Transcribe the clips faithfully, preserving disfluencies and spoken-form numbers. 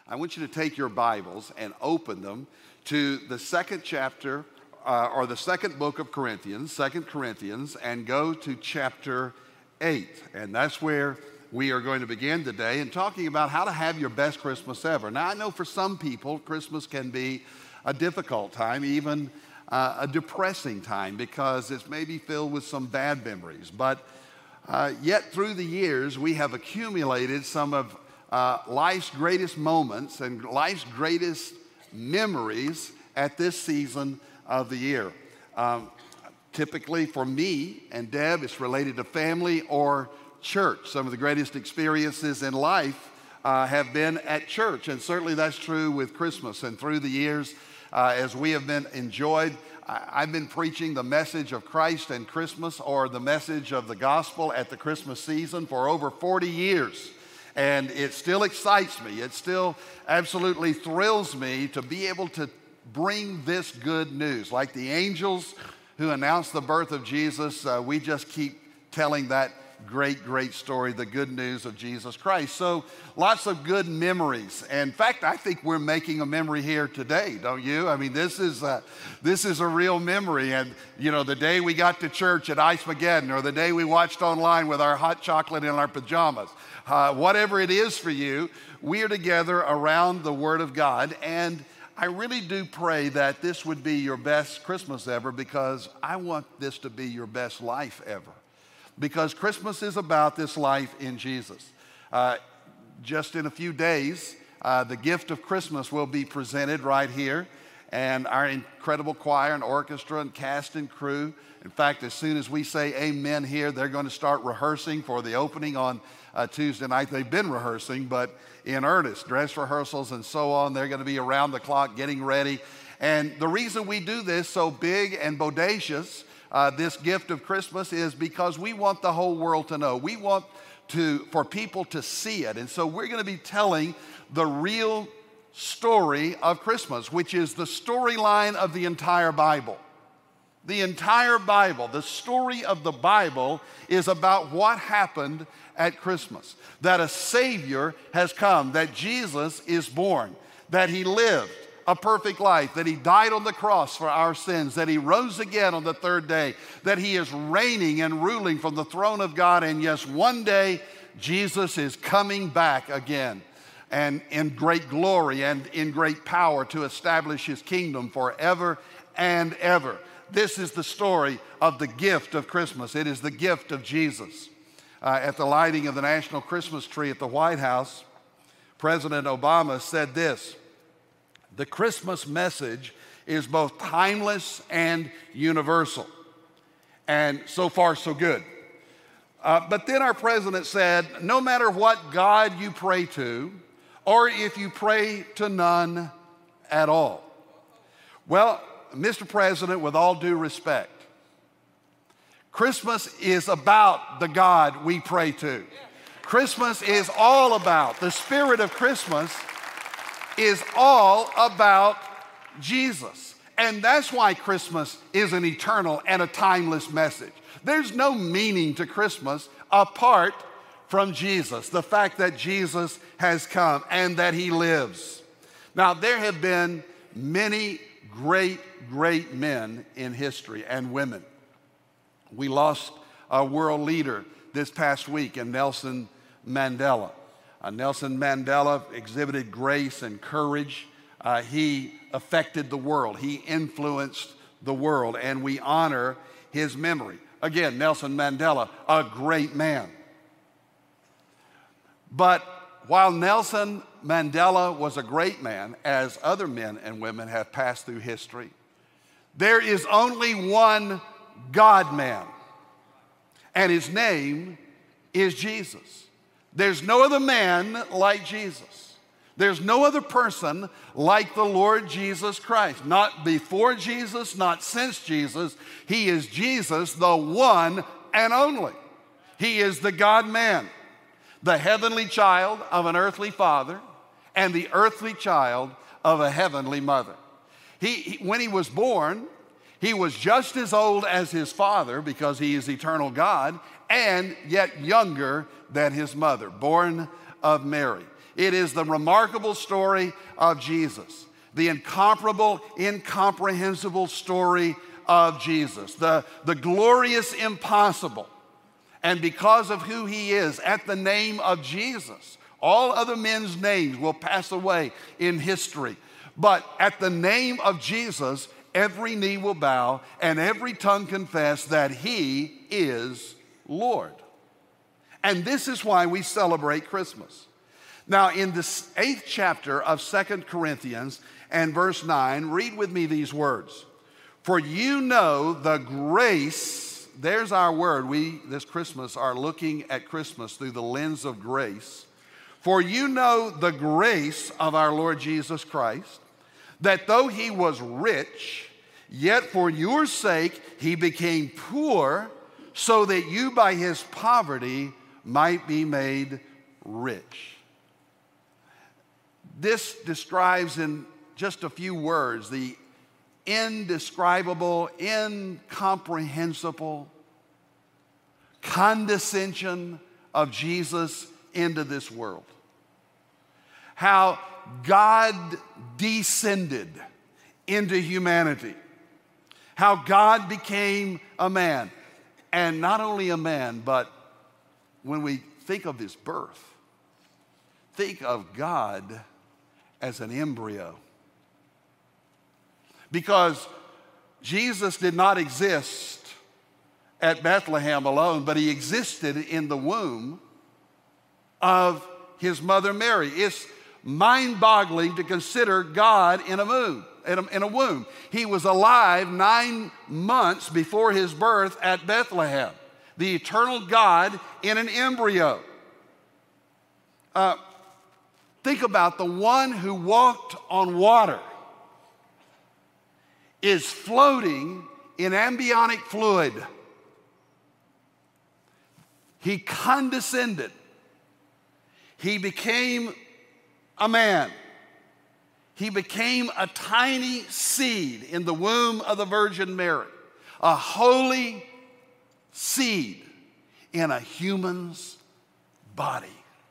I want you to take your Bibles and open them to the second chapter uh, or the second book of Corinthians, Second Corinthians, and go to chapter eight. And that's where we are going to begin today and talking about how to have your best Christmas ever. Now, I know for some people, Christmas can be a difficult time, even uh, a depressing time, because it's maybe filled with some bad memories. But uh, yet through the years, we have accumulated some of uh, life's greatest moments and life's greatest memories at this season of the year. Um, typically for me and Deb, it's related to family or church. Some of the greatest experiences in life uh, have been at church, and certainly that's true with Christmas. And through the years, uh, as we have been enjoyed, I- I've been preaching the message of Christ and Christmas, or the message of the gospel at the Christmas season, for over forty years. And it still excites me. It still absolutely thrills me to be able to bring this good news. Like the angels who announced the birth of Jesus, uh, we just keep telling that great, great story, the good news of Jesus Christ. So lots of good memories. In fact, I think we're making a memory here today, don't you? I mean, this is a, this is a real memory. And, you know, the day we got to church at Ice-Mageddon, or the day we watched online with our hot chocolate in our pajamas, uh, whatever it is for you, we are together around the Word of God. And I really do pray that this would be your best Christmas ever, because I want this to be your best life ever. Because Christmas is about this life in Jesus. Uh, just in a few days, uh, the gift of Christmas will be presented right here. And our incredible choir and orchestra and cast and crew, in fact, as soon as we say amen here, they're going to start rehearsing for the opening on uh, Tuesday night. They've been rehearsing, but in earnest, dress rehearsals and so on. They're going to be around the clock getting ready. And the reason we do this so big and bodacious, Uh, this gift of Christmas, is because we want the whole world to know. We want to for people to see it. And so we're going to be telling the real story of Christmas, which is the storyline of the entire Bible. The entire Bible, the story of the Bible, is about what happened at Christmas. That a Savior has come, that Jesus is born, that He lived a perfect life, that He died on the cross for our sins, that He rose again on the third day, that He is reigning and ruling from the throne of God, and yes, one day Jesus is coming back again, and in great glory and in great power to establish His kingdom forever and ever. This is the story of the gift of Christmas. It is the gift of Jesus. Uh, at the lighting of the national Christmas tree at the White House, President Obama said this: "The Christmas message is both timeless and universal." And so far, so good. Uh, but then our president said, no matter what God you pray to, or if you pray to none at all. Well, Mister President, with all due respect, Christmas is about the God we pray to. Christmas is all about, the spirit of Christmas is all about Jesus. And that's why Christmas is an eternal and a timeless message. There's no meaning to Christmas apart from Jesus, the fact that Jesus has come and that He lives. Now, there have been many great, great men in history and women. We lost a world leader this past week in Nelson Mandela. Uh, Nelson Mandela exhibited grace and courage. Uh, he affected the world. He influenced the world, and we honor his memory. Again, Nelson Mandela, a great man. But while Nelson Mandela was a great man, as other men and women have passed through history, there is only one God-man, and His name is Jesus. There's no other man like Jesus. There's no other person like the Lord Jesus Christ. Not before Jesus, not since Jesus. He is Jesus, the one and only. He is the God-man, the heavenly child of an earthly father and the earthly child of a heavenly mother. He, he, when He was born, He was just as old as His Father, because He is eternal God, and yet younger than His mother, born of Mary. It is the remarkable story of Jesus, the incomparable, incomprehensible story of Jesus, the, the glorious impossible. And because of who he is, at the name of Jesus, all other men's names will pass away in history. But at the name of Jesus, every knee will bow and every tongue confess that he is Lord. And this is why we celebrate Christmas. Now, in the eighth chapter of Second Corinthians and verse nine, read with me these words. For you know the grace, there's our word. We, this Christmas, are looking at Christmas through the lens of grace. For you know the grace of our Lord Jesus Christ, that though he was rich, yet for your sake he became poor, so that you by his poverty might be made rich. This describes in just a few words the indescribable, incomprehensible condescension of Jesus into this world. How God descended into humanity. How God became a man. And not only a man, but when we think of his birth, think of God as an embryo. Because Jesus did not exist at Bethlehem alone, but he existed in the womb of his mother Mary. It's mind-boggling to consider God in a womb. In a, in a womb. He was alive nine months before his birth at Bethlehem. The eternal God in an embryo. Uh, think about the one who walked on water is floating in amniotic fluid. He condescended. He became a man. He became a tiny seed in the womb of the Virgin Mary, a holy seed in a human's body.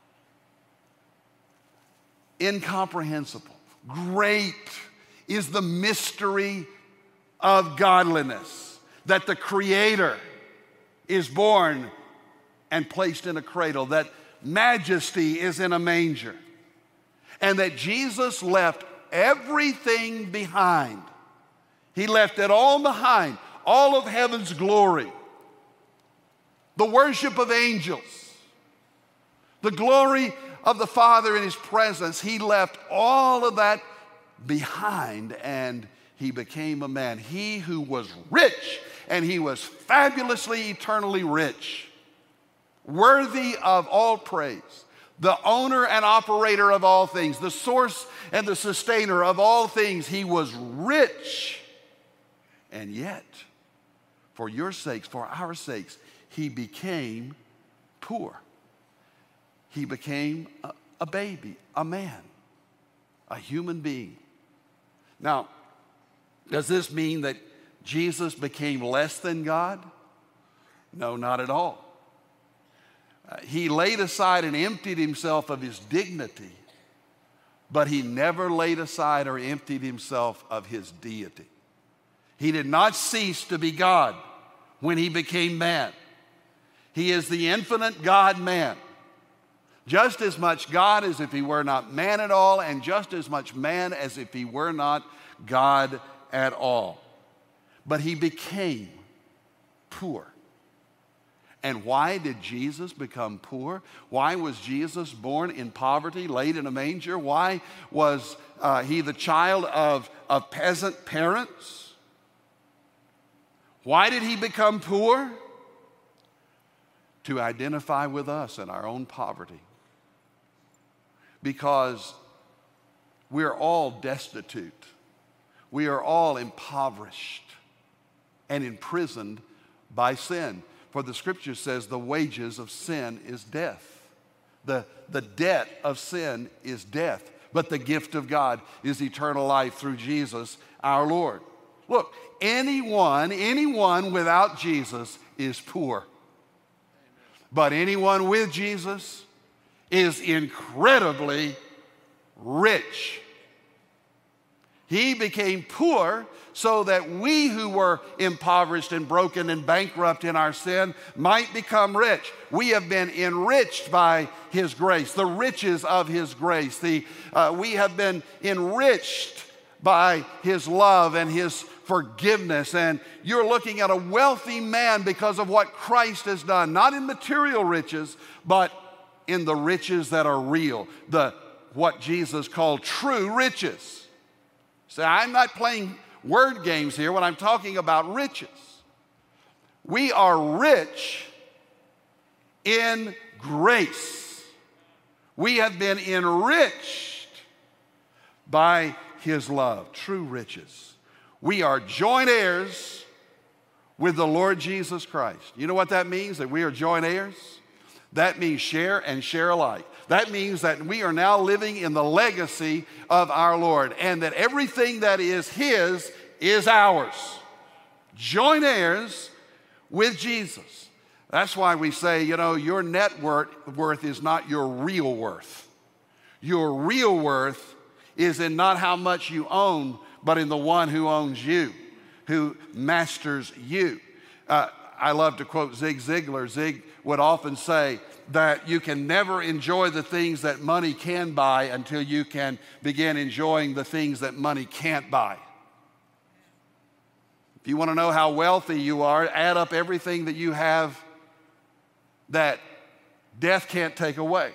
Incomprehensible. Great is the mystery of godliness, that the Creator is born and placed in a cradle, that majesty is in a manger, and that Jesus left everything behind. He left it all behind, all of heaven's glory, the worship of angels, the glory of the Father in his presence. He left all of that behind and he became a man. He who was rich, and he was fabulously, eternally rich, worthy of all praise, the owner and operator of all things, the source and the sustainer of all things. He was rich, and yet, for your sakes, for our sakes, he became poor. He became a, a baby, a man, a human being. Now, does this mean that Jesus became less than God? No, not at all. Uh, he laid aside and emptied himself of his dignity, but he never laid aside or emptied himself of his deity. He did not cease to be God when he became man. He is the infinite God-man. Just as much God as if he were not man at all, and just as much man as if he were not God at all. But he became poor. And why did Jesus become poor? Why was Jesus born in poverty, laid in a manger? Why was uh, he the child of, of peasant parents? Why did he become poor? To identify with us in our own poverty. Because we're all destitute. We are all impoverished and imprisoned by sin. For the scripture says the wages of sin is death. The, the debt of sin is death. But the gift of God is eternal life through Jesus our Lord. Look, anyone, anyone without Jesus is poor. But anyone with Jesus is incredibly rich. He became poor so that we who were impoverished and broken and bankrupt in our sin might become rich. We have been enriched by His grace, the riches of His grace. The, uh, we have been enriched by His love and His forgiveness. And you're looking at a wealthy man because of what Christ has done, not in material riches, but in the riches that are real, the what Jesus called true riches. So I'm not playing word games here when I'm talking about riches. We are rich in grace. We have been enriched by His love, true riches. We are joint heirs with the Lord Jesus Christ. You know what that means, that we are joint heirs? That means share and share alike. That means that we are now living in the legacy of our Lord, and that everything that is His is ours. Joint heirs with Jesus. That's why we say, you know, your net worth is not your real worth. Your real worth is in not how much you own, but in the one who owns you, who masters you. Uh, I love to quote Zig Ziglar. Zig would often say that you can never enjoy the things that money can buy until you can begin enjoying the things that money can't buy. If you want to know how wealthy you are, add up everything that you have that death can't take away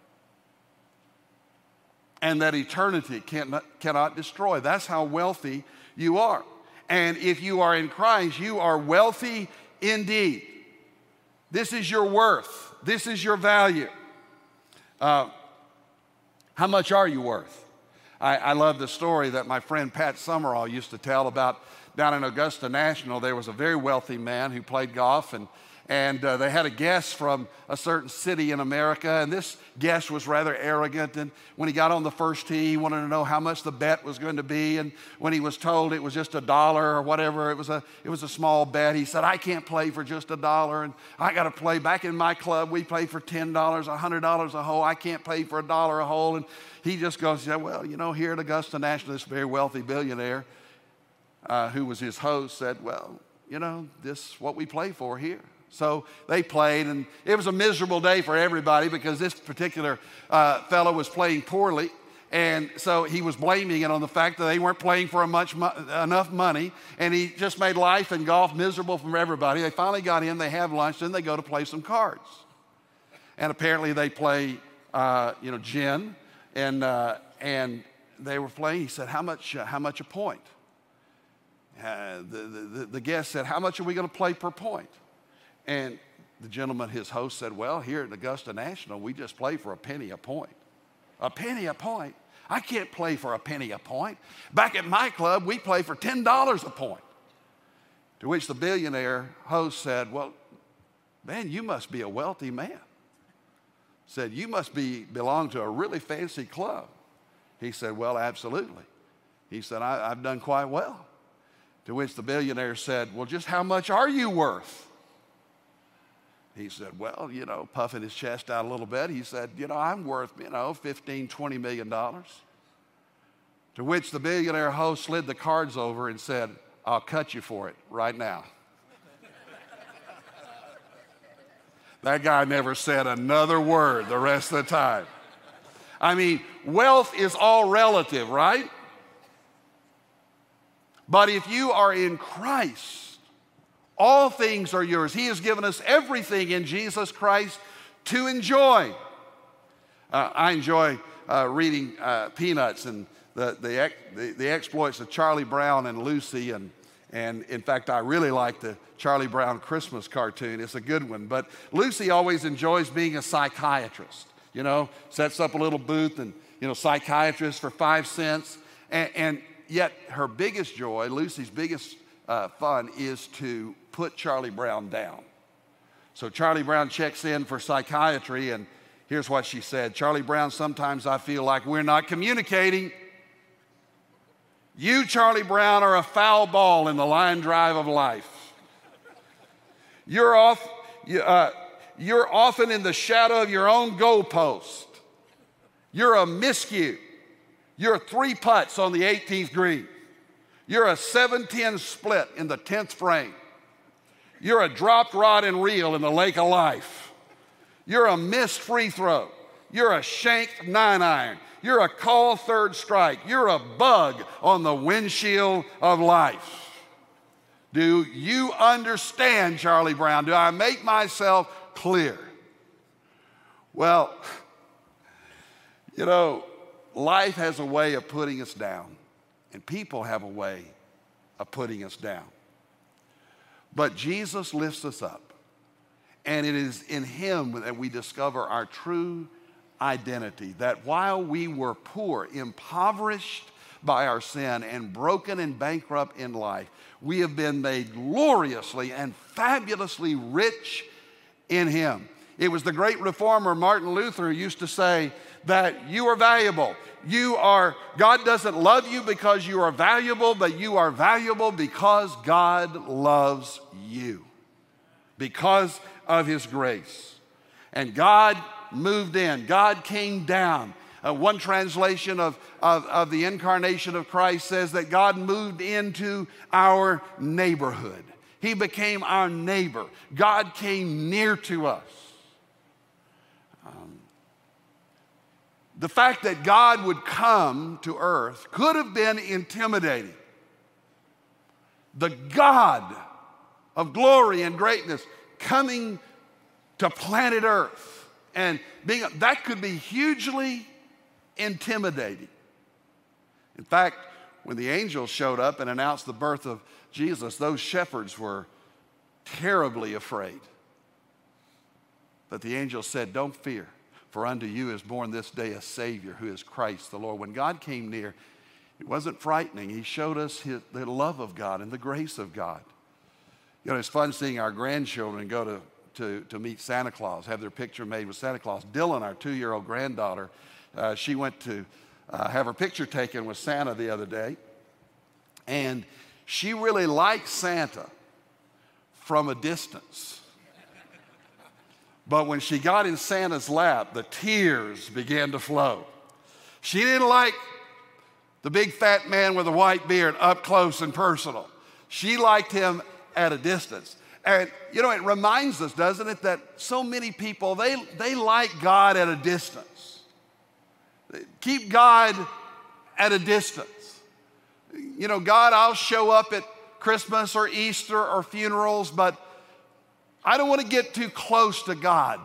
and that eternity cannot, cannot destroy. That's how wealthy you are. And if you are in Christ, you are wealthy indeed. This is your worth. This is your value. Uh, how much are you worth? I, I love the story that my friend Pat Summerall used to tell about down in Augusta National. There was a very wealthy man who played golf, and And uh, they had a guest from a certain city in America, and this guest was rather arrogant. And when he got on the first tee, he wanted to know how much the bet was going to be. And when he was told it was just a dollar or whatever, it was a it was a small bet. He said, "I can't play for just a dollar, and I got to play." Back in my club, we play for ten dollars, a hundred dollars a hole. I can't play for a dollar a hole. And he just goes, "Yeah, well, you know, here at Augusta National, this very wealthy billionaire, uh, who was his host, said, well, you know, this is what we play for here." So they played, and it was a miserable day for everybody because this particular uh, fellow was playing poorly. And so he was blaming it on the fact that they weren't playing for a much mo- enough money, and he just made life and golf miserable for everybody. They finally got in, they have lunch, then they go to play some cards. And apparently they play, uh, you know, gin, and, uh, and they were playing. He said, how much, uh, how much a point? Uh, the, the, the guest said, how much are we going to play per point? And the gentleman, his host, said, well, here at Augusta National, we just play for a penny a point. A penny a point? I can't play for a penny a point. Back at my club, we play for ten dollars a point. To which the billionaire host said, well, man, you must be a wealthy man. Said, you must be belong to a really fancy club. He said, well, absolutely. He said, I, I've done quite well. To which the billionaire said, well, just how much are you worth? He said, well, you know, puffing his chest out a little bit, he said, you know, I'm worth, you know, fifteen, twenty million dollars. To which the billionaire host slid the cards over and said, I'll cut you for it right now. That guy never said another word the rest of the time. I mean, wealth is all relative, right? But if you are in Christ, all things are yours. He has given us everything in Jesus Christ to enjoy. Uh, I enjoy uh, reading uh, Peanuts and the, the, the, the exploits of Charlie Brown and Lucy. And, and in fact, I really like the Charlie Brown Christmas cartoon. It's a good one. But Lucy always enjoys being a psychiatrist. You know, sets up a little booth and, you know, psychiatrist for five cents. And, and yet her biggest joy, Lucy's biggest uh, fun is to put Charlie Brown down. So Charlie Brown checks in for psychiatry, and here's what she said. Charlie Brown, sometimes I feel like we're not communicating. You, Charlie Brown, are a foul ball in the line drive of life. You're off, uh, you're often in the shadow of your own goalpost. You're a miscue. You're three putts on the eighteenth green. You're a seven ten split in the tenth frame. You're a dropped rod and reel in the lake of life. You're a missed free throw. You're a shanked nine iron. You're a called third strike. You're a bug on the windshield of life. Do you understand, Charlie Brown? Do I make myself clear? Well, you know, life has a way of putting us down, and people have a way of putting us down. But Jesus lifts us up, and it is in Him that we discover our true identity, that while we were poor, impoverished by our sin, and broken and bankrupt in life, we have been made gloriously and fabulously rich in Him. It was the great reformer Martin Luther who used to say that you are valuable. You are, God doesn't love you because you are valuable, but you are valuable because God loves you, because of His grace. And God moved in. God came down. Uh, one translation of, of, of the incarnation of Christ says that God moved into our neighborhood. He became our neighbor. God came near to us. Um, the fact that God would come to earth could have been intimidating. The God of glory and greatness coming to planet Earth. And being, that could be hugely intimidating. In fact, when the angels showed up and announced the birth of Jesus, those shepherds were terribly afraid. But the angel said, "Don't fear, for unto you is born this day a Savior who is Christ the Lord." When God came near, it wasn't frightening. He showed us his, the love of God and the grace of God. You know, it's fun seeing our grandchildren go to To, to meet Santa Claus, have their picture made with Santa Claus. Dylan, our two-year-old granddaughter, uh, she went to uh, have her picture taken with Santa the other day. And she really liked Santa from a distance. But when she got in Santa's lap, the tears began to flow. She didn't like the big fat man with a white beard up close and personal. She liked him at a distance. And, you know, it reminds us, doesn't it, that so many people, they, they like God at a distance. Keep God at a distance. You know, God, I'll show up at Christmas or Easter or funerals, but I don't want to get too close to God.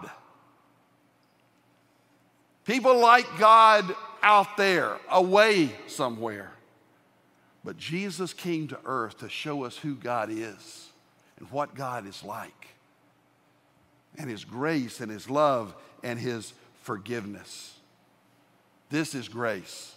People like God out there, away somewhere. But Jesus came to earth to show us who God is and what God is like, and His grace and His love and His forgiveness. This is grace.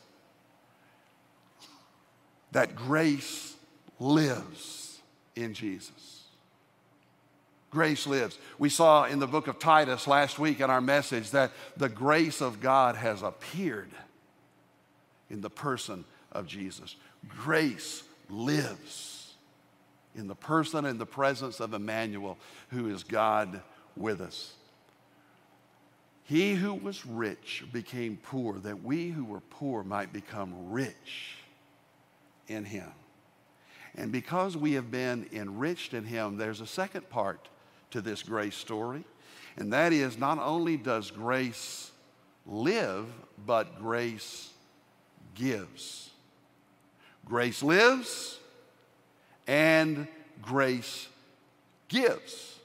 That grace lives in Jesus. Grace lives. We saw in the book of Titus last week in our message that the grace of God has appeared in the person of Jesus. Grace lives in the person and the presence of Emmanuel, who is God with us. He who was rich became poor, that we who were poor might become rich in Him. And because we have been enriched in Him, there's a second part to this grace story, and that is, not only does grace live, but grace gives. Grace lives, and grace gives.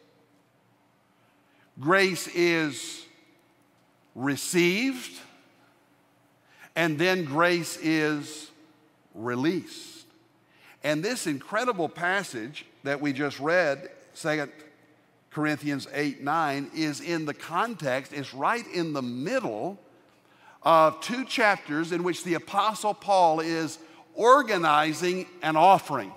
Grace is received, and then grace is released. And this incredible passage that we just read, Second Corinthians eight nine, is in the context, is right in the middle of two chapters in which the Apostle Paul is organizing an offering.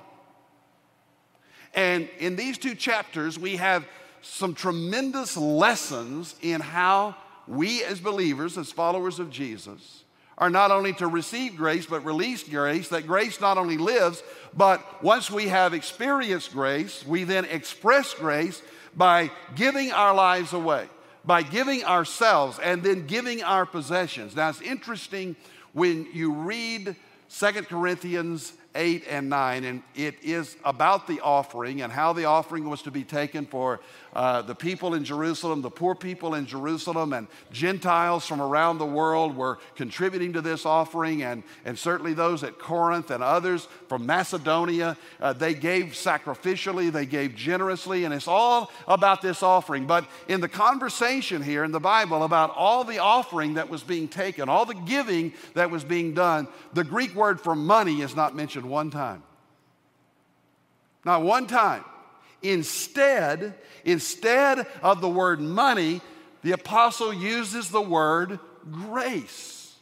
And in these two chapters, we have some tremendous lessons in how we as believers, as followers of Jesus, are not only to receive grace, but release grace, that grace not only lives, but once we have experienced grace, we then express grace by giving our lives away, by giving ourselves, and then giving our possessions. Now, it's interesting When you read Second Corinthians eight and nine, and it is about the offering and how the offering was to be taken for uh, the people in Jerusalem, the poor people in Jerusalem, and Gentiles from around the world were contributing to this offering, and, and certainly those at Corinth and others from Macedonia, uh, they gave sacrificially, they gave generously, and it's all about this offering. But in the conversation here in the Bible about all the offering that was being taken, all the giving that was being done, the Greek word for money is not mentioned one time. Not one time. Instead, instead of the word money, the apostle uses the word grace.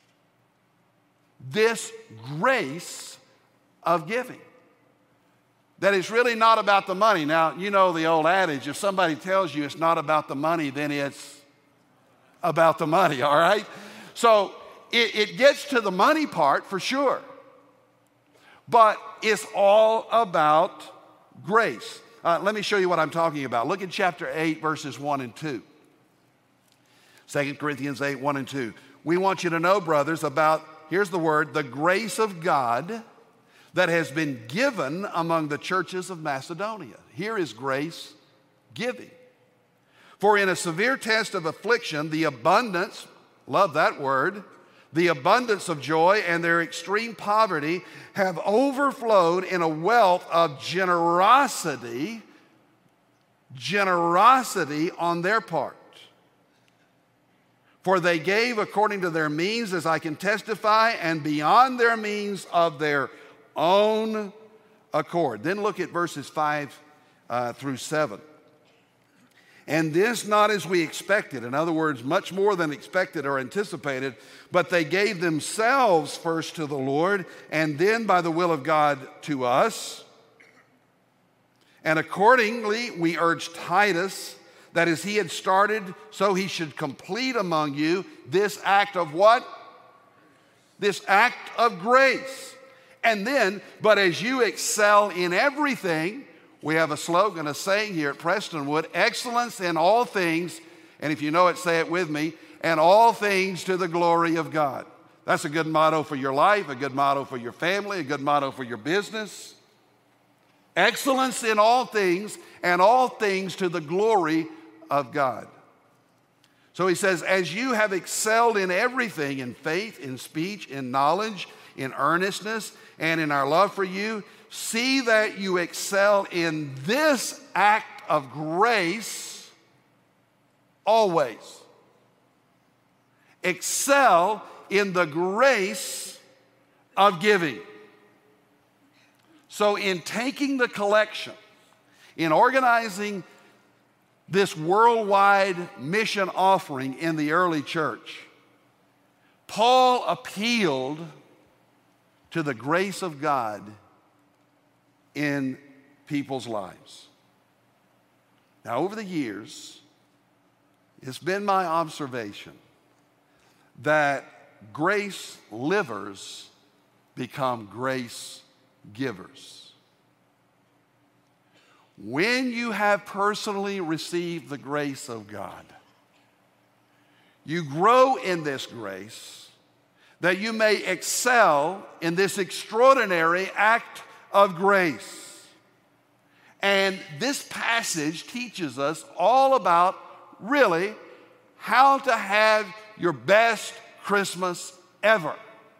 This grace of giving. That it's really not about the money. Now, you know the old adage, if somebody tells you it's not about the money, then it's about the money, all right? So it, it gets to the money part for sure. But it's all about grace. Uh, let me show you what I'm talking about. Look at chapter eight, verses one and two. Second Corinthians eight, one and two. We want you to know, brothers, about, here's the word, the grace of God that has been given among the churches of Macedonia. Here is grace giving. For in a severe test of affliction, the abundance, love that word, the abundance of joy and their extreme poverty have overflowed in a wealth of generosity, generosity on their part. For they gave according to their means, as I can testify, and beyond their means of their own accord. Then look at verses five uh, through seven. And this not as we expected. In other words, much more than expected or anticipated, but they gave themselves first to the Lord, and then by the will of God to us. And accordingly, we urged Titus, that as he had started, so he should complete among you this act of what? This act of grace. And then, but as you excel in everything, we have a slogan, a saying here at Prestonwood, excellence in all things, and if you know it, say it with me, and all things to the glory of God. That's a good motto for your life, a good motto for your family, a good motto for your business. Excellence in all things, and all things to the glory of God. So he says, as you have excelled in everything, in faith, in speech, in knowledge, in earnestness, and in our love for you, see that you excel in this act of grace always. Excel in the grace of giving. So in taking the collection, in organizing this worldwide mission offering in the early church, Paul appealed to the grace of God in people's lives. Now, over the years, it's been my observation that grace livers become grace givers. When you have personally received the grace of God, you grow in this grace that you may excel in this extraordinary act of grace. And this passage teaches us all about really how to have your best Christmas ever.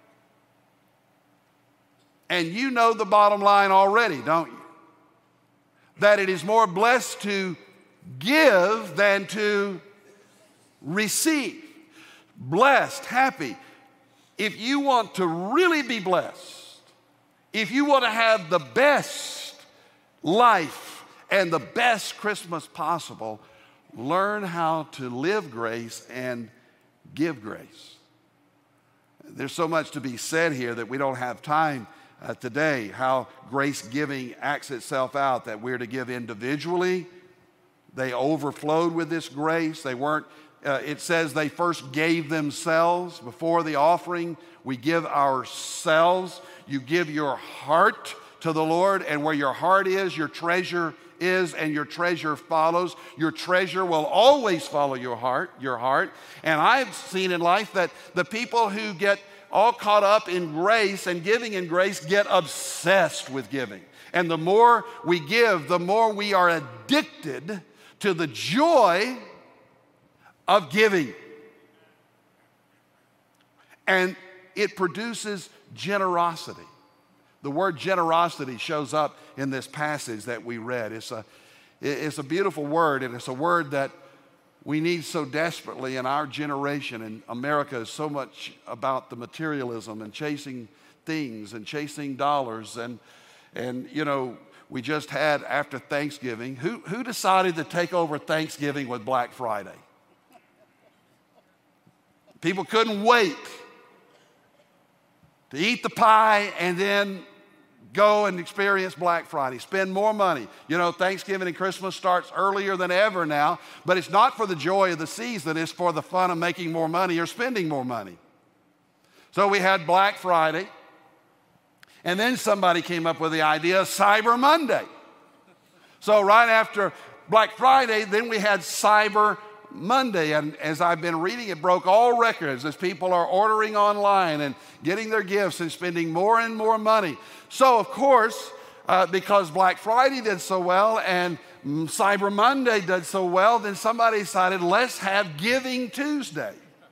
And you know the bottom line already, don't you? That it is more blessed to give than to receive. Blessed, happy. If you want to really be blessed, if you want to have the best life and the best Christmas possible, learn how to live grace and give grace. There's so much to be said here that we don't have time uh, today, how grace giving acts itself out, that we're to give individually. They overflowed with this grace. They weren't, uh, it says they first gave themselves before the offering. We give ourselves. You give your heart to the Lord, and where your heart is, your treasure is, and your treasure follows. Your treasure will always follow your heart, your heart. And I've seen in life that the people who get all caught up in grace and giving in grace, get obsessed with giving. And the more we give, the more we are addicted to the joy of giving. And it produces generosity. The word generosity shows up in this passage that we read. It's a, it's a beautiful word, and it's a word that we need so desperately in our generation. And America is so much about the materialism and chasing things and chasing dollars. And, and you know, we just had after Thanksgiving, who, who decided to take over Thanksgiving with Black Friday? People couldn't wait to eat the pie and then go and experience Black Friday, spend more money. You know, Thanksgiving and Christmas starts earlier than ever now, but it's not for the joy of the season, it's for the fun of making more money or spending more money. So we had Black Friday, and then somebody came up with the idea of Cyber Monday. So right after Black Friday, then we had Cyber Monday, and as I've been reading, it broke all records as people are ordering online and getting their gifts and spending more and more money. So, of course, uh, because Black Friday did so well and Cyber Monday did so well, then somebody decided, let's have Giving Tuesday.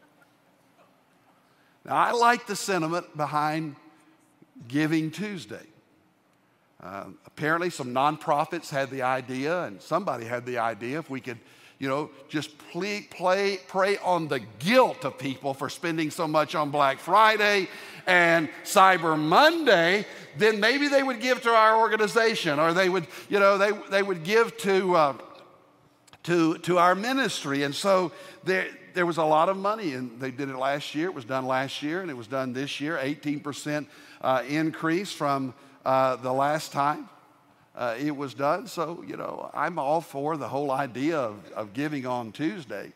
Now, I like the sentiment behind Giving Tuesday. Uh, apparently, some nonprofits had the idea, and somebody had the idea if we could You know, just play, play, prey on the guilt of people for spending so much on Black Friday and Cyber Monday, then maybe they would give to our organization, or they would, you know, they, they would give to, uh, to, to our ministry. And so there, there was a lot of money, and they did it last year. It was done last year, and it was done this year, eighteen percent uh, increase from uh, the last time. Uh, it was done. So, you know, I'm all for the whole idea of, of giving on Tuesday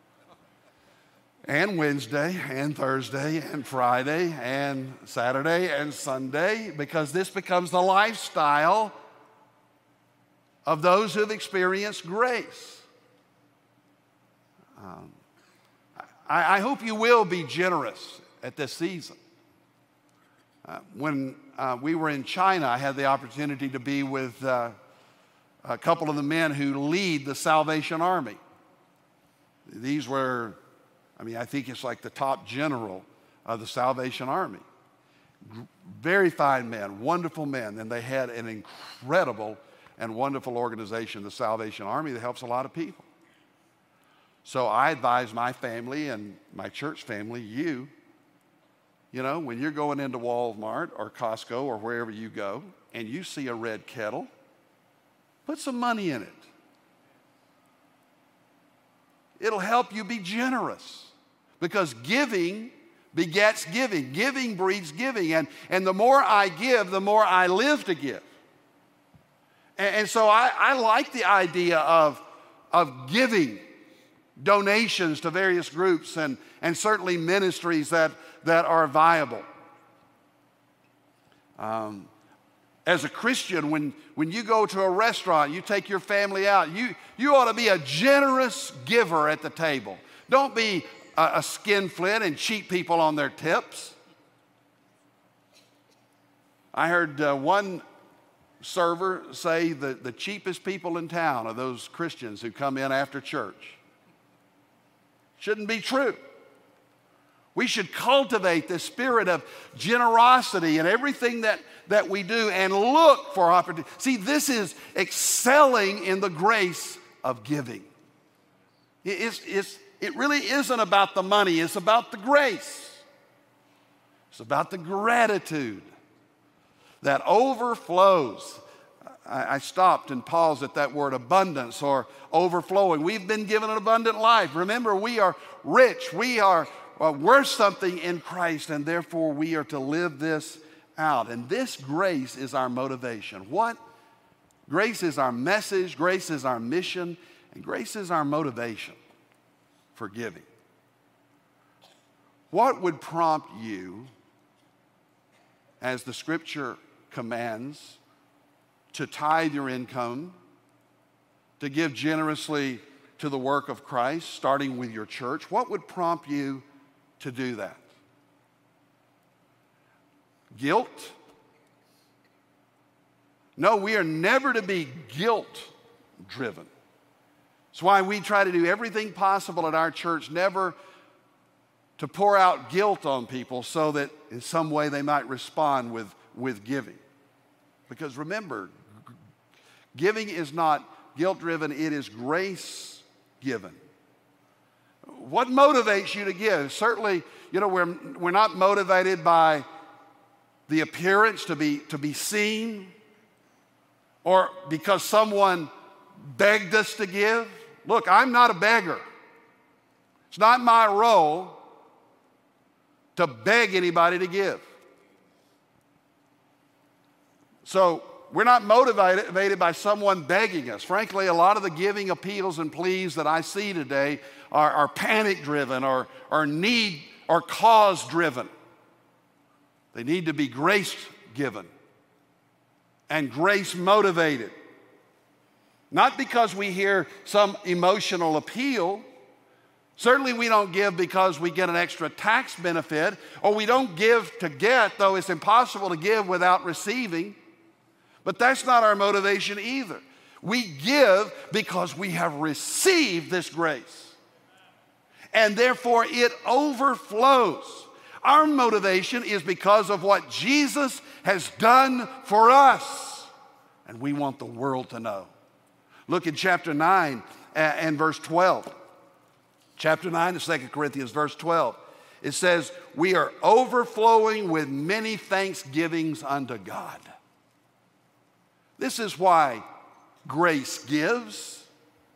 and Wednesday and Thursday and Friday and Saturday and Sunday, because this becomes the lifestyle of those who have experienced grace. Um, I, I hope you will be generous at this season. Uh, when uh, we were in China, I had the opportunity to be with uh, a couple of the men who lead the Salvation Army. These were, I mean, I think it's like the top general of the Salvation Army. Very fine men, wonderful men, and they had an incredible and wonderful organization, the Salvation Army, that helps a lot of people. So I advise my family and my church family, you, You know, when you're going into Walmart or Costco or wherever you go and you see a red kettle, put some money in it. It'll help you be generous, because giving begets giving. Giving breeds giving. And, and the more I give, the more I live to give. And, and so I, I like the idea of, of giving donations to various groups and, and certainly ministries that, that are viable. Um, as a Christian, when, when you go to a restaurant, you take your family out, you, you ought to be a generous giver at the table. Don't be a, a skinflint and cheat people on their tips. I heard uh, one server say that the cheapest people in town are those Christians who come in after church. Shouldn't be true. We should cultivate the spirit of generosity in everything that, that we do and look for opportunity. See, this is excelling in the grace of giving. It's, it's, it really isn't about the money. It's about the grace. It's about the gratitude that overflows. I, I stopped and paused at that word abundance or overflowing. We've been given an abundant life. Remember, we are rich. We are uh, worth something in Christ, and therefore we are to live this out. And this grace is our motivation. What? Grace is our message. Grace is our mission. And grace is our motivation for giving. What would prompt you, as the Scripture commands, to tithe your income, to give generously to the work of Christ, starting with your church? What would prompt you to do that? guilt. No, we are never to be guilt-driven. That's why we try to do everything possible at our church, never to pour out guilt on people so that in some way they might respond with, with giving. Because remember, giving is not guilt-driven, it is grace-given. What motivates you to give? Certainly, you know, we're, we're not motivated by the appearance to be, to be seen or because someone begged us to give. Look, I'm not a beggar. It's not my role to beg anybody to give. So we're not motivated by someone begging us. Frankly, a lot of the giving appeals and pleas that I see today are, are panic-driven or, or need or cause-driven. They need to be grace-given and grace-motivated. Not because we hear some emotional appeal. Certainly we don't give because we get an extra tax benefit, or we don't give to get, though it's impossible to give without receiving. But that's not our motivation either. We give because we have received this grace. And therefore it overflows. Our motivation is because of what Jesus has done for us. And we want the world to know. Look in chapter nine and verse twelve. Chapter nine of Second Corinthians, verse twelve. It says, we are overflowing with many thanksgivings unto God. This is why grace gives.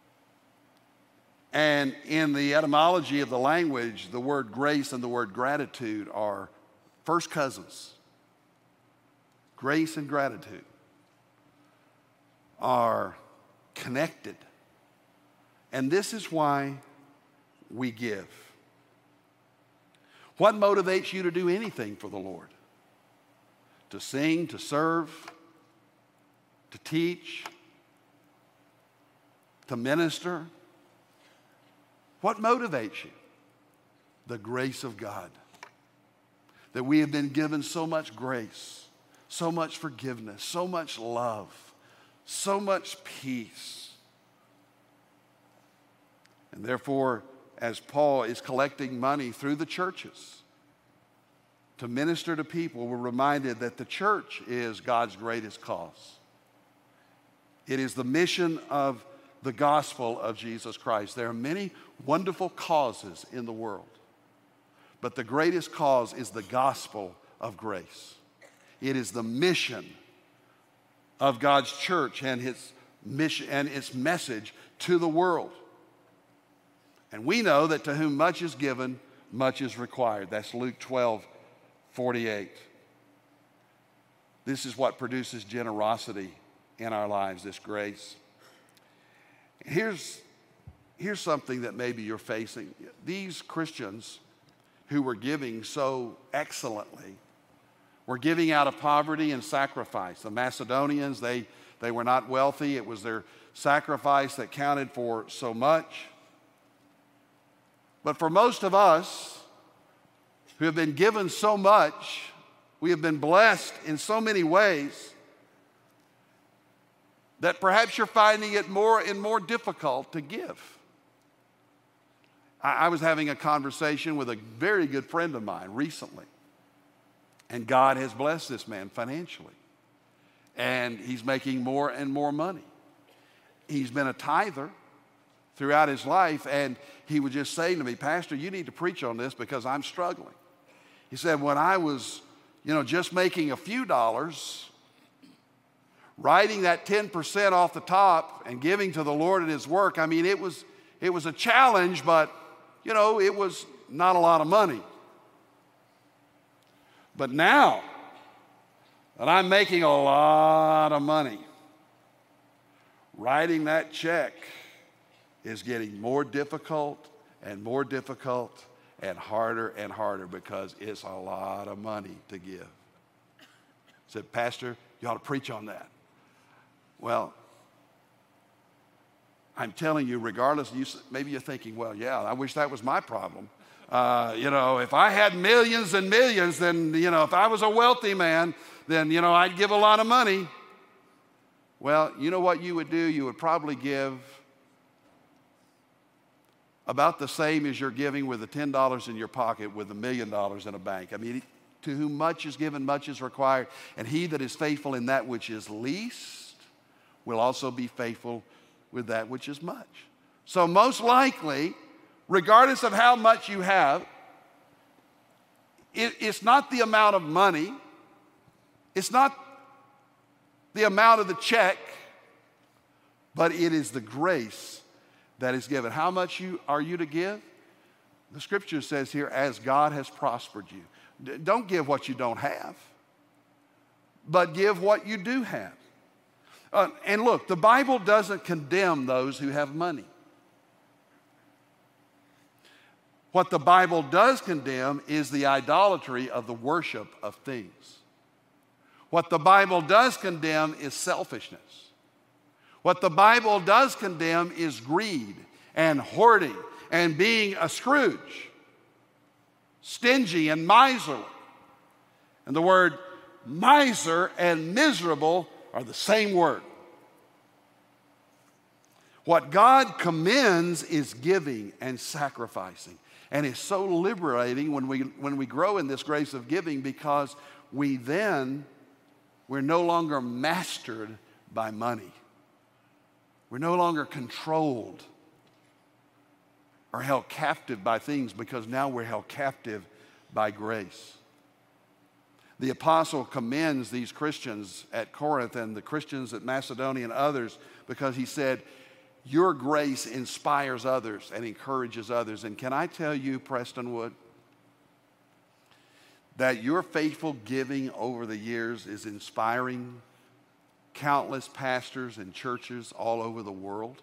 And in the etymology of the language, the word grace and the word gratitude are first cousins. Grace and gratitude are connected. And this is why we give. What motivates you to do anything for the Lord? To sing, to serve, to teach, to minister? What motivates you? The grace of God. That we have been given so much grace, so much forgiveness, so much love, so much peace. And therefore, as Paul is collecting money through the churches to minister to people, we're reminded that the church is God's greatest cause. It is the mission of the gospel of Jesus Christ. There are many wonderful causes in the world, but the greatest cause is the gospel of grace. It is the mission of God's church and its mission and its message to the world. And we know that to whom much is given, much is required. That's Luke twelve forty-eight. This is what produces generosity in our lives, this grace. Here's, here's something that maybe you're facing. These Christians who were giving so excellently were giving out of poverty and sacrifice. The Macedonians, they, they were not wealthy. It was their sacrifice that counted for so much. But for most of us who have been given so much, we have been blessed in so many ways that perhaps you're finding it more and more difficult to give. I, I was having a conversation with a very good friend of mine recently, and God has blessed this man financially, and he's making more and more money. He's been a tither throughout his life, and he was just saying to me, Pastor, you need to preach on this because I'm struggling. He said, when I was, you know, just making a few dollars, writing that ten percent off the top and giving to the Lord and his work, I mean, it was, it was a challenge, but, you know, it was not a lot of money. But now that I'm making a lot of money, writing that check is getting more difficult and more difficult and harder and harder because it's a lot of money to give. I said, Pastor, you ought to preach on that. Well, I'm telling you, regardless, you, maybe you're thinking, well, yeah, I wish that was my problem. uh, you know, if I had millions and millions, then, you know, if I was a wealthy man, then, you know, I'd give a lot of money. Well, you know what you would do? You would probably give about the same as you're giving with the ten dollars in your pocket with a million dollars in a bank. I mean, to whom much is given, much is required. And he that is faithful in that which is least will also be faithful with that which is much. So most likely, regardless of how much you have, it, it's not the amount of money. It's not the amount of the check, but it is the grace that is given. How much you, are you to give? The scripture says here, as God has prospered you. D- don't give what you don't have, but give what you do have. Uh, and look, the Bible doesn't condemn those who have money. What the Bible does condemn is the idolatry of the worship of things. What the Bible does condemn is selfishness. What the Bible does condemn is greed and hoarding and being a Scrooge, stingy and miserly. And the word miser and miserable are the same word. What God commends is giving and sacrificing. And it's so liberating when we, when we grow in this grace of giving, because we then, we're no longer mastered by money. We're no longer controlled or held captive by things, because now we're held captive by grace. The apostle commends these Christians at Corinth and the Christians at Macedonia and others, because he said, your grace inspires others and encourages others. And can I tell you, Prestonwood, that your faithful giving over the years is inspiring countless pastors and churches all over the world?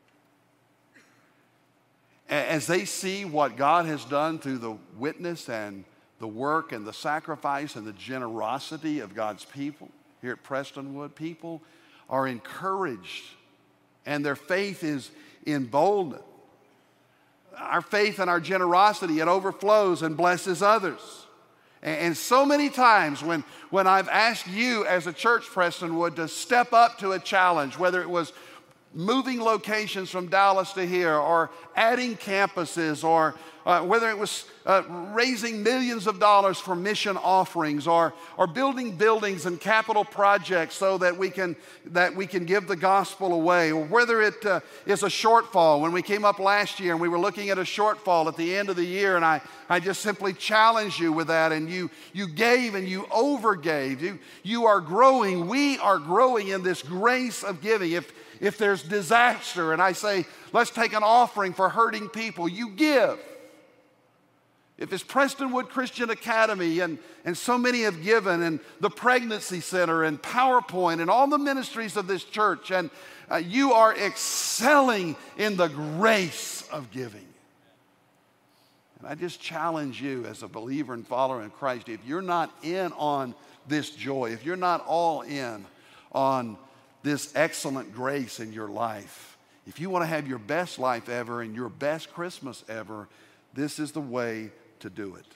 As they see what God has done through the witness and the work and the sacrifice and the generosity of God's people here at Prestonwood, people are encouraged and their faith is emboldened. Our faith and our generosity, it overflows and blesses others. And so many times when, when I've asked you as a church, Prestonwood, to step up to a challenge, whether it was moving locations from Dallas to here, or adding campuses, or uh, whether it was uh, raising millions of dollars for mission offerings, or, or building buildings and capital projects so that we can, that we can give the gospel away, or whether it uh, is a shortfall. When we came up last year and we were looking at a shortfall at the end of the year, and I, I just simply challenged you with that, and you, you gave and you overgave. You, you are growing. We are growing in this grace of giving. If If there's disaster and I say, let's take an offering for hurting people, you give. If it's Prestonwood Christian Academy, and, and so many have given, and the Pregnancy Center and PowerPoint and all the ministries of this church, and uh, you are excelling in the grace of giving. And I just challenge you as a believer and follower in Christ, if you're not in on this joy, if you're not all in on this excellent grace in your life, if you want to have your best life ever and your best Christmas ever, this is the way to do it.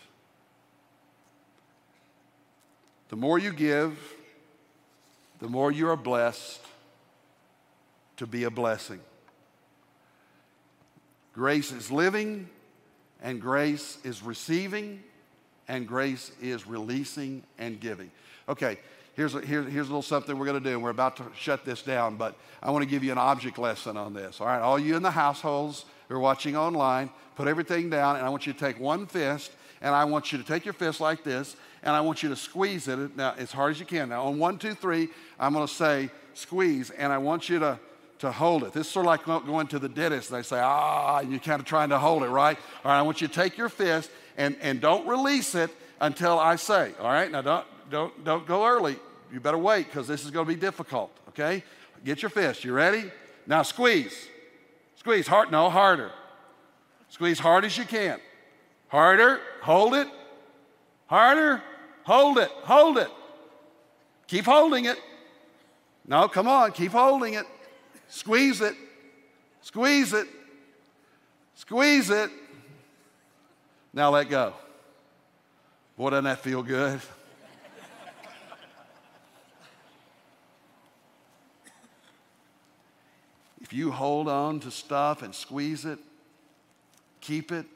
The more you give, the more you are blessed to be a blessing. Grace is living, and grace is receiving, and grace is releasing and giving. Okay. Here's a, here, here's a little something we're going to do, and we're about to shut this down, but I want to give you an object lesson on this. All right, all you in the households who are watching online, put everything down, and I want you to take one fist, and I want you to take your fist like this, and I want you to squeeze it now as hard as you can. Now, on one, two, three, I'm going to say squeeze, and I want you to, to hold it. This is sort of like going to the dentist, and they say, ah, and you're kind of trying to hold it, right? All right, I want you to take your fist, and, and don't release it until I say, all right? Now, don't, don't, don't go early. You better wait, because this is going to be difficult, okay? Get your fist. You ready? Now squeeze. Squeeze hard. No, harder. Squeeze hard as you can. Harder. Hold it. Harder. Hold it. Hold it. Keep holding it. No, come on. Keep holding it. Squeeze it. Squeeze it. Squeeze it. Now let go. Boy, doesn't that feel good? If you hold on to stuff and squeeze it, keep it,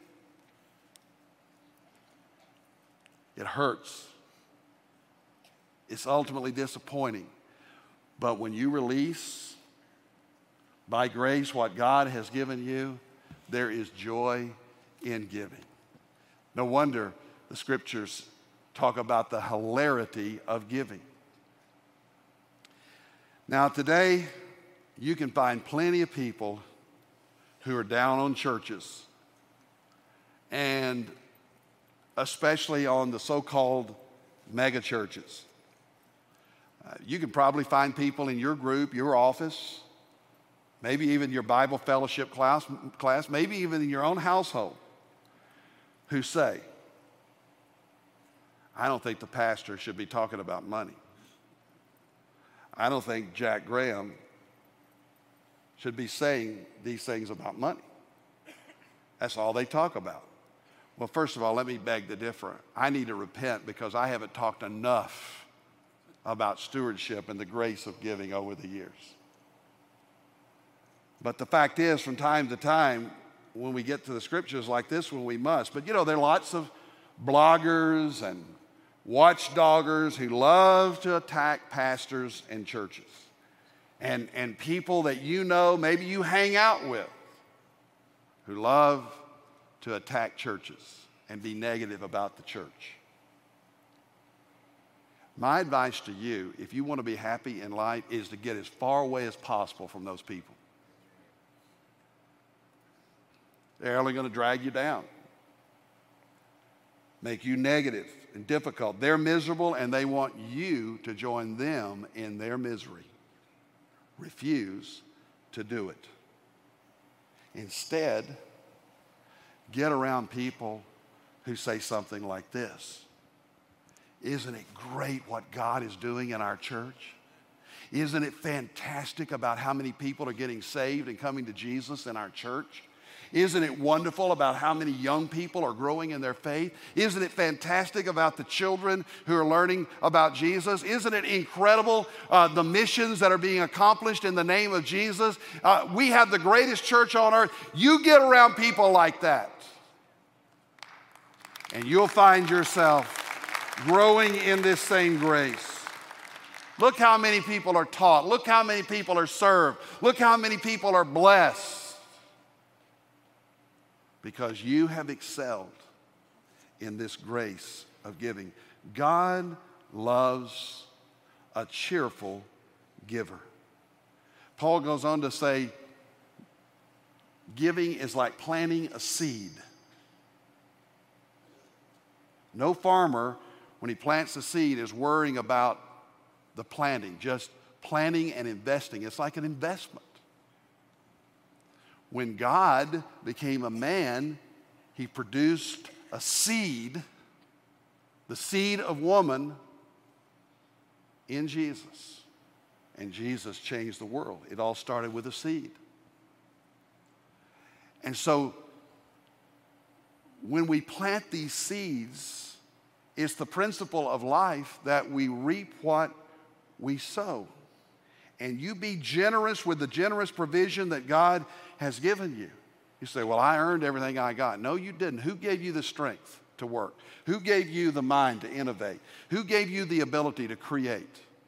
it hurts. It's ultimately disappointing. But when you release, by grace, what God has given you, there is joy in giving. No wonder the scriptures talk about the hilarity of giving. Now, today, you can find plenty of people who are down on churches, and especially on the so-called mega churches. Uh, you can probably find people in your group, your office, maybe even your Bible fellowship class, class, maybe even in your own household, who say, I don't think the pastor should be talking about money. I don't think Jack Graham should be saying these things about money. That's all they talk about. Well, first of all, let me beg to differ. I need to repent because I haven't talked enough about stewardship and the grace of giving over the years. But the fact is, from time to time, when we get to the scriptures like this one, we must. But you know, there are lots of bloggers and watchdoggers who love to attack pastors and churches. And, and people that you know, maybe you hang out with, who love to attack churches and be negative about the church. My advice to you, if you want to be happy in life, is to get as far away as possible from those people. They're only going to drag you down, make you negative and difficult. They're miserable and they want you to join them in their misery. Refuse to do it. Instead, get around people who say something like this. Isn't it great what God is doing in our church? Isn't it fantastic about how many people are getting saved and coming to Jesus in our church? Isn't it wonderful about how many young people are growing in their faith? Isn't it fantastic about the children who are learning about Jesus? Isn't it incredible uh, the missions that are being accomplished in the name of Jesus? Uh, we have the greatest church on earth. You get around people like that, and you'll find yourself growing in this same grace. Look how many people are taught. Look how many people are served. Look how many people are blessed. Because you have excelled in this grace of giving. God loves a cheerful giver. Paul goes on to say, giving is like planting a seed. No farmer, when he plants a seed, is worrying about the planting, just planting and investing. It's like an investment. When God became a man, he produced a seed, the seed of woman, in Jesus. And Jesus changed the world. It all started with a seed. And so, when we plant these seeds, it's the principle of life that we reap what we sow. And you be generous with the generous provision that God has given you. You say, well, I earned everything I got. No, you didn't. Who gave you the strength to work? Who gave you the mind to innovate? Who gave you the ability to create?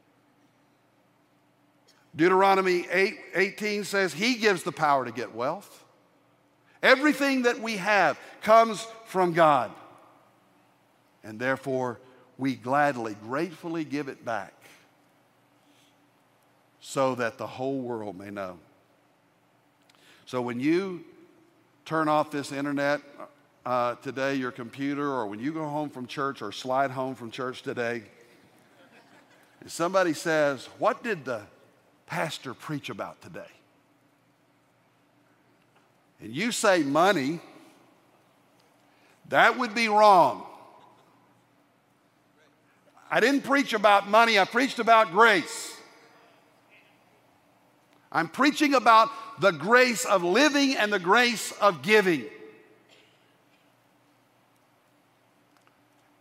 Deuteronomy eight eighteen says he gives the power to get wealth. Everything that we have comes from God. And therefore, we gladly, gratefully give it back so that the whole world may know. So when you turn off this internet uh, today, your computer, or when you go home from church or slide home from church today, and somebody says, what did the pastor preach about today? And you say money, that would be wrong. I didn't preach about money, I preached about grace. I'm preaching about the grace of living and the grace of giving.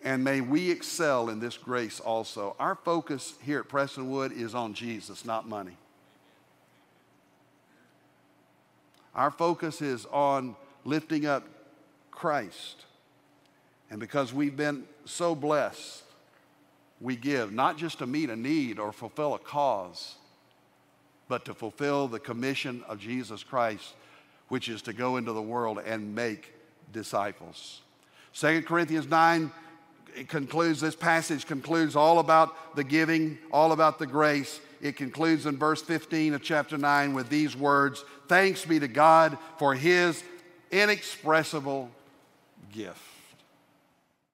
And may we excel in this grace also. Our focus here at Prestonwood is on Jesus, not money. Our focus is on lifting up Christ. And because we've been so blessed, we give, not just to meet a need or fulfill a cause, but to fulfill the commission of Jesus Christ, which is to go into the world and make disciples. Second Corinthians nine it concludes, this passage concludes all about the giving, all about the grace. It concludes in verse fifteen of chapter nine with these words, "Thanks be to God for his inexpressible gift."